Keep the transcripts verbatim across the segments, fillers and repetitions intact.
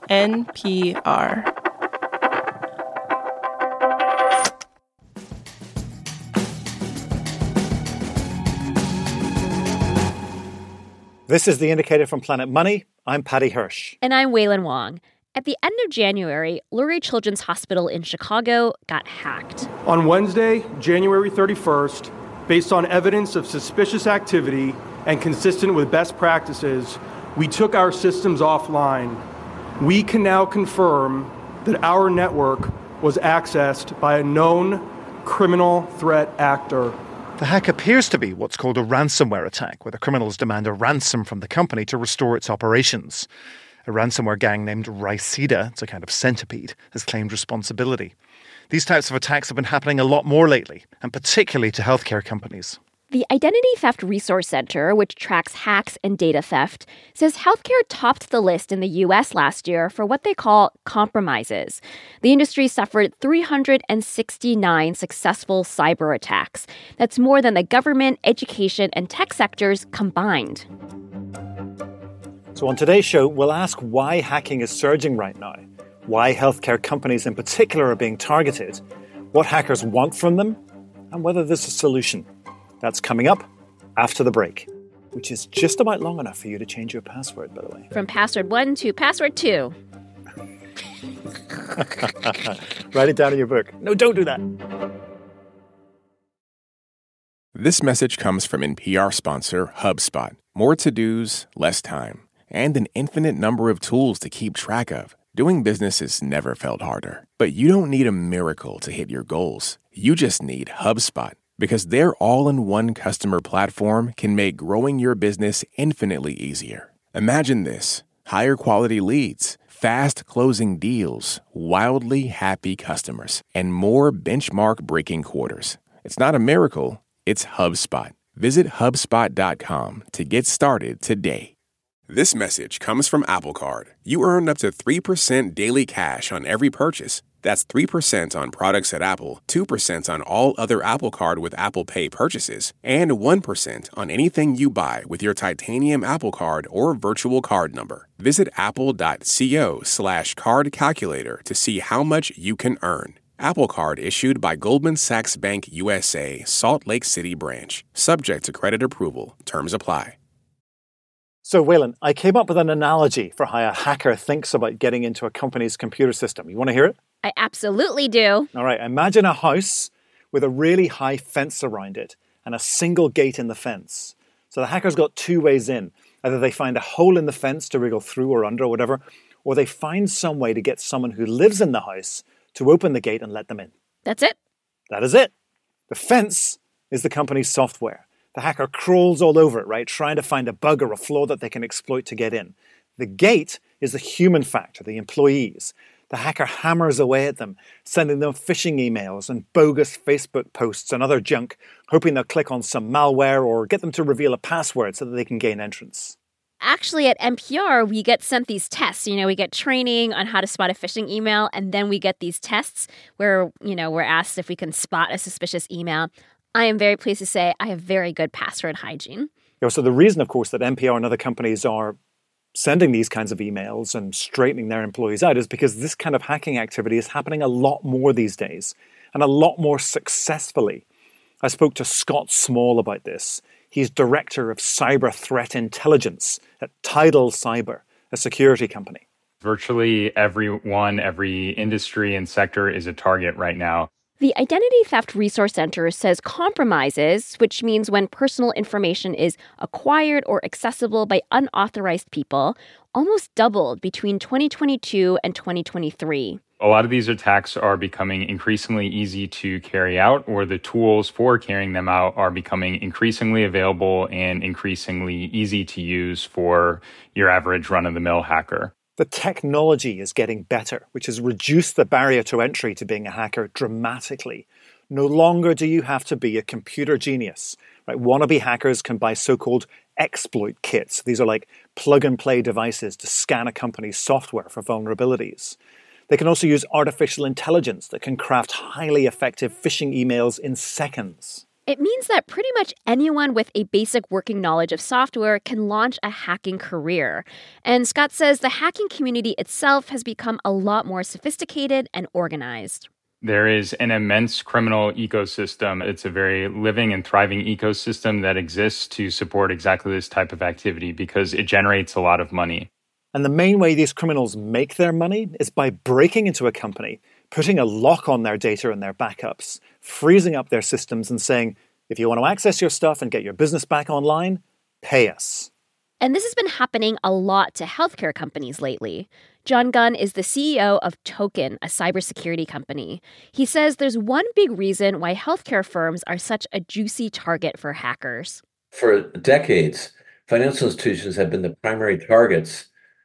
N P R. This is The Indicator from Planet Money. I'm Paddy Hirsch. And I'm Wailin Wong. At the end of January, Lurie Children's Hospital in Chicago got hacked. On Wednesday, January thirty-first, based on evidence of suspicious activity and consistent with best practices, we took our systems offline. We can now confirm that our network was accessed by a known criminal threat actor. The hack appears to be what's called a ransomware attack, where the criminals demand a ransom from the company to restore its operations. A ransomware gang named Rhysida, it's a kind of centipede, has claimed responsibility. These types of attacks have been happening a lot more lately, and particularly to healthcare companies. The Identity Theft Resource Center, which tracks hacks and data theft, says healthcare topped the list in the U S last year for what they call compromises. The industry suffered three hundred sixty-nine successful cyber attacks. That's more than the government, education, and tech sectors combined. So on today's show, we'll ask why hacking is surging right now, why healthcare companies in particular are being targeted, what hackers want from them, and whether there's a solution. That's coming up after the break, which is just about long enough for you to change your password, by the way. From password one to password two. Write it down in your book. No, don't do that. This message comes from N P R sponsor HubSpot. More to-dos, less time, and an infinite number of tools to keep track of. Doing business has never felt harder. But you don't need a miracle to hit your goals. You just need HubSpot, because their all-in-one customer platform can make growing your business infinitely easier. Imagine this: higher quality leads, fast closing deals, wildly happy customers, and more benchmark-breaking quarters. It's not a miracle, it's HubSpot. Visit HubSpot dot com to get started today. This message comes from Apple Card. You earn up to three percent daily cash on every purchase. That's three percent on products at Apple, two percent on all other Apple Card with Apple Pay purchases, and one percent on anything you buy with your titanium Apple Card or virtual card number. Visit apple.co slash card calculator to see how much you can earn. Apple Card issued by Goldman Sachs Bank U S A, Salt Lake City branch. Subject to credit approval. Terms apply. So, Wailin, I came up with an analogy for how a hacker thinks about getting into a company's computer system. You want to hear it? I absolutely do. All right, imagine a house with a really high fence around it and a single gate in the fence. So the hacker's got two ways in. Either they find a hole in the fence to wriggle through or under or whatever, or they find some way to get someone who lives in the house to open the gate and let them in. That's it? That is it. The fence is the company's software. The hacker crawls all over it, right, trying to find a bug or a flaw that they can exploit to get in. The gate is the human factor, the employees. The hacker hammers away at them, sending them phishing emails and bogus Facebook posts and other junk, hoping they'll click on some malware or get them to reveal a password so that they can gain entrance. Actually, at N P R, we get sent these tests. You know, we get training on how to spot a phishing email, and then we get these tests where, you know, we're asked if we can spot a suspicious email. I am very pleased to say I have very good password hygiene. Yeah, so the reason, of course, that N P R and other companies are sending these kinds of emails and straightening their employees out is because this kind of hacking activity is happening a lot more these days and a lot more successfully. I spoke to Scott Small about this. He's director of cyber threat intelligence at Tidal Cyber, a security company. Virtually everyone, every industry and sector is a target right now. The Identity Theft Resource Center says compromises, which means when personal information is acquired or accessible by unauthorized people, almost doubled between twenty twenty-two and twenty twenty-three. A lot of these attacks are becoming increasingly easy to carry out, or the tools for carrying them out are becoming increasingly available and increasingly easy to use for your average run-of-the-mill hacker. The technology is getting better, which has reduced the barrier to entry to being a hacker dramatically. No longer do you have to be a computer genius. Right? Wannabe hackers can buy so-called exploit kits. These are like plug-and-play devices to scan a company's software for vulnerabilities. They can also use artificial intelligence that can craft highly effective phishing emails in seconds. It means that pretty much anyone with a basic working knowledge of software can launch a hacking career. And Scott says the hacking community itself has become a lot more sophisticated and organized. There is an immense criminal ecosystem. It's a very living and thriving ecosystem that exists to support exactly this type of activity because it generates a lot of money. And the main way these criminals make their money is by breaking into a company, putting a lock on their data and their backups, freezing up their systems and saying, if you want to access your stuff and get your business back online, pay us. And this has been happening a lot to healthcare companies lately. John Gunn is the C E O of Token, a cybersecurity company. He says there's one big reason why healthcare firms are such a juicy target for hackers. For decades, financial institutions have been the primary targets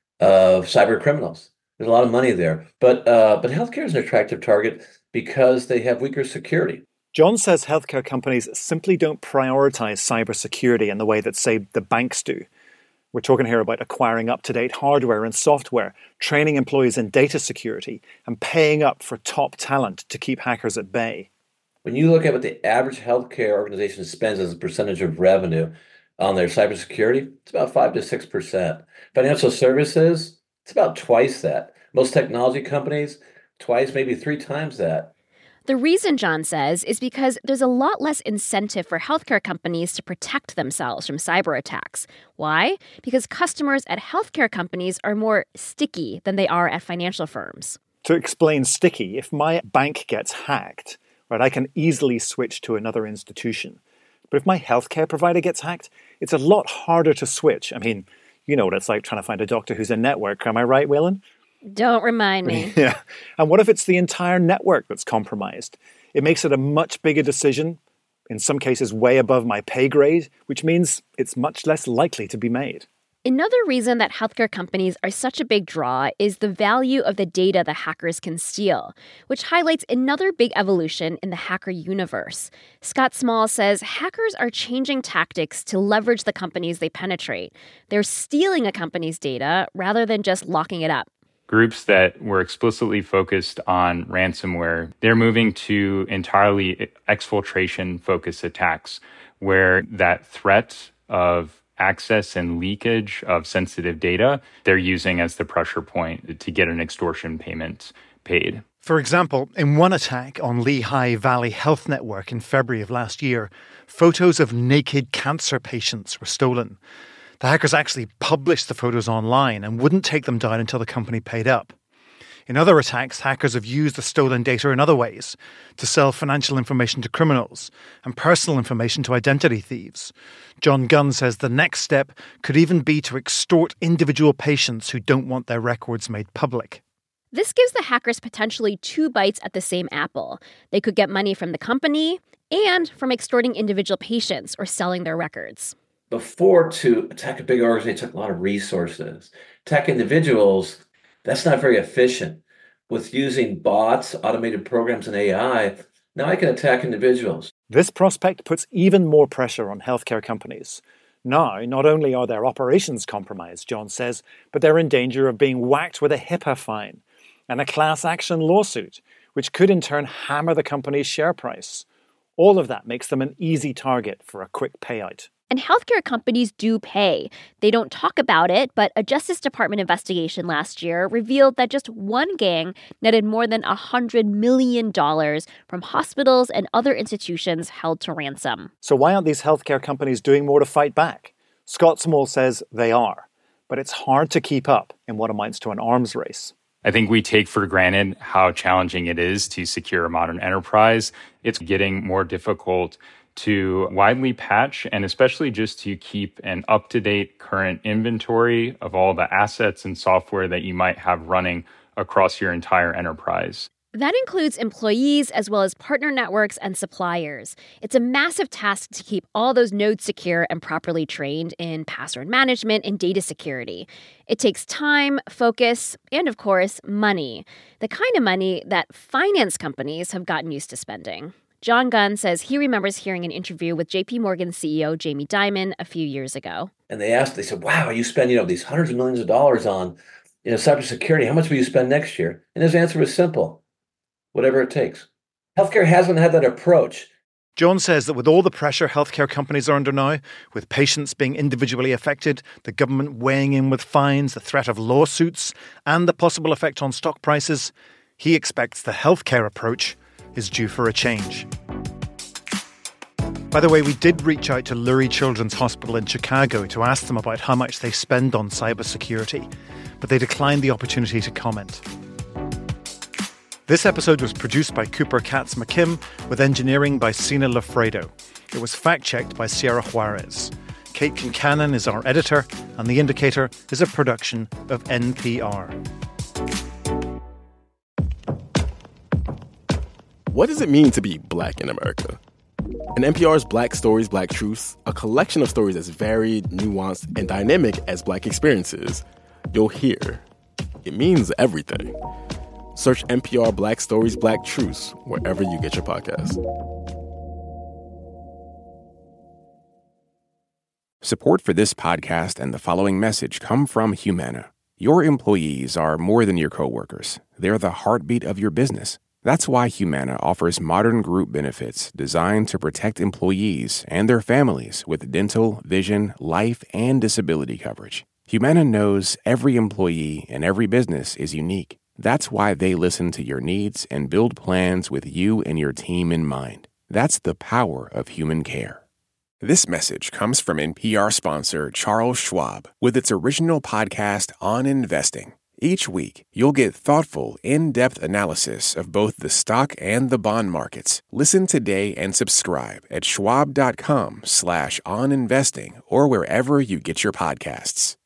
of cyber criminals. There's a lot of money there. But uh, but healthcare is an attractive target because they have weaker security. John says healthcare companies simply don't prioritize cybersecurity in the way that, say, the banks do. We're talking here about acquiring up-to-date hardware and software, training employees in data security, and paying up for top talent to keep hackers at bay. When you look at what the average healthcare organization spends as a percentage of revenue on their cybersecurity, it's about five to six percent. Financial services, it's about twice that. Most technology companies, twice, maybe three times that. The reason, John says, is because there's a lot less incentive for healthcare companies to protect themselves from cyber attacks. Why? Because customers at healthcare companies are more sticky than they are at financial firms. To explain sticky, if my bank gets hacked, right, I can easily switch to another institution. But if my healthcare provider gets hacked, it's a lot harder to switch. I mean, you know what it's like trying to find a doctor who's in network. Am I right, Waylon? Don't remind me. Yeah. And what if it's the entire network that's compromised? It makes it a much bigger decision, in some cases way above my pay grade, which means it's much less likely to be made. Another reason that healthcare companies are such a big draw is the value of the data the hackers can steal, which highlights another big evolution in the hacker universe. Scott Small says hackers are changing tactics to leverage the companies they penetrate. They're stealing a company's data rather than just locking it up. Groups that were explicitly focused on ransomware, they're moving to entirely exfiltration-focused attacks, where that threat of access and leakage of sensitive data, they're using as the pressure point to get an extortion payment paid. For example, in one attack on Lehigh Valley Health Network in February of last year, photos of naked cancer patients were stolen. The hackers actually published the photos online and wouldn't take them down until the company paid up. In other attacks, hackers have used the stolen data in other ways to sell financial information to criminals and personal information to identity thieves. John Gunn says the next step could even be to extort individual patients who don't want their records made public. This gives the hackers potentially two bites at the same apple. They could get money from the company and from extorting individual patients or selling their records. Before, to attack a big organization took a lot of resources. Attack individuals, that's not very efficient. With using bots, automated programs, and A I, now I can attack individuals. This prospect puts even more pressure on healthcare companies. Now, not only are their operations compromised, John says, but they're in danger of being whacked with a HIPAA fine and a class action lawsuit, which could in turn hammer the company's share price. All of that makes them an easy target for a quick payout. And healthcare companies do pay. They don't talk about it, but a Justice Department investigation last year revealed that just one gang netted more than one hundred million dollars from hospitals and other institutions held to ransom. So why aren't these healthcare companies doing more to fight back? Scott Small says they are, but it's hard to keep up in what amounts to an arms race. I think we take for granted how challenging it is to secure a modern enterprise. It's getting more difficult to widely patch and especially just to keep an up-to-date current inventory of all the assets and software that you might have running across your entire enterprise. That includes employees as well as partner networks and suppliers. It's a massive task to keep all those nodes secure and properly trained in password management and data security. It takes time, focus, and of course, money. The kind of money that finance companies have gotten used to spending. John Gunn says he remembers hearing an interview with J P Morgan C E O Jamie Dimon a few years ago. And they asked, they said, wow, you spend, you know, these hundreds of millions of dollars on, you know, cybersecurity. How much will you spend next year? And his answer was simple: whatever it takes. Healthcare hasn't had that approach. John says that with all the pressure healthcare companies are under now, with patients being individually affected, the government weighing in with fines, the threat of lawsuits, and the possible effect on stock prices, he expects the healthcare approach is due for a change. By the way, we did reach out to Lurie Children's Hospital in Chicago to ask them about how much they spend on cybersecurity, but they declined the opportunity to comment. This episode was produced by Cooper Katz McKim, with engineering by Sina Lafredo. It was fact-checked by Sierra Juarez. Kate Concannon is our editor, and The Indicator is a production of N P R. What does it mean to be Black in America? In N P R's Black Stories, Black Truths, a collection of stories as varied, nuanced, and dynamic as Black experiences, you'll hear it means everything. Search N P R Black Stories, Black Truths wherever you get your podcasts. Support for this podcast and the following message come from Humana. Your employees are more than your coworkers. They're the heartbeat of your business. That's why Humana offers modern group benefits designed to protect employees and their families with dental, vision, life, and disability coverage. Humana knows every employee and every business is unique. That's why they listen to your needs and build plans with you and your team in mind. That's the power of human care. This message comes from N P R sponsor Charles Schwab with its original podcast on investing. Each week, you'll get thoughtful, in-depth analysis of both the stock and the bond markets. Listen today and subscribe at schwab.com slash on investing or wherever you get your podcasts.